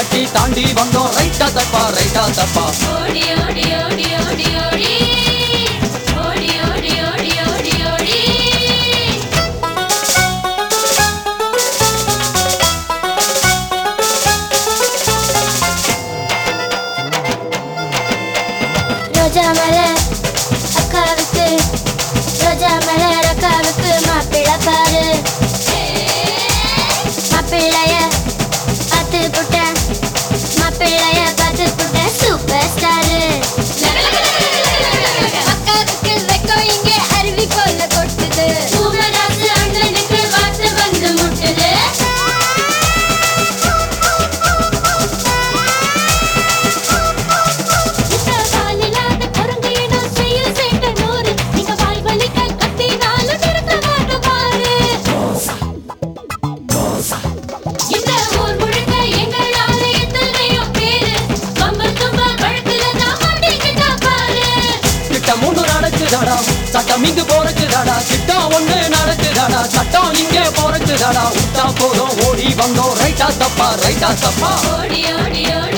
கட்டி தாண்டி வந்தோம் ரைட்டா தப்பா ரைட்டா தப்பா ஓடி ஓடி ஓடி ஓடி ஓடி ஓடி ஓடி ஓடி ஓடி ஓடி ரோஜா மலர் அக்காவுக்கு ரோஜா மலர் அக்காவுக்கு மாப்பிள்ளை பாரு மாப்பிள்ளைய பார்த்து புட்டேன் மாப்பிள்ளைய பார்த்து புட்டேன் சூப்பர் ஸ்டாரு அக்காவுக்கு வெக்கம் இங்கே அருவி போல கொட்டுது பூமராசு அண்ணனுக்கு வாத்து வந்து முட்டுது மூணு நடக்குதாடா சட்டம் இங்கு போறக்குதாடா சிட்டம் ஒண்ணு நடக்குதாடா சட்டம் இங்கே போறக்குதாடா விட்டா போதும் ஓடி வந்தோம் ரைட்டா தப்பா ரைட்டா தப்பா ஓடி ஓடி ஓடி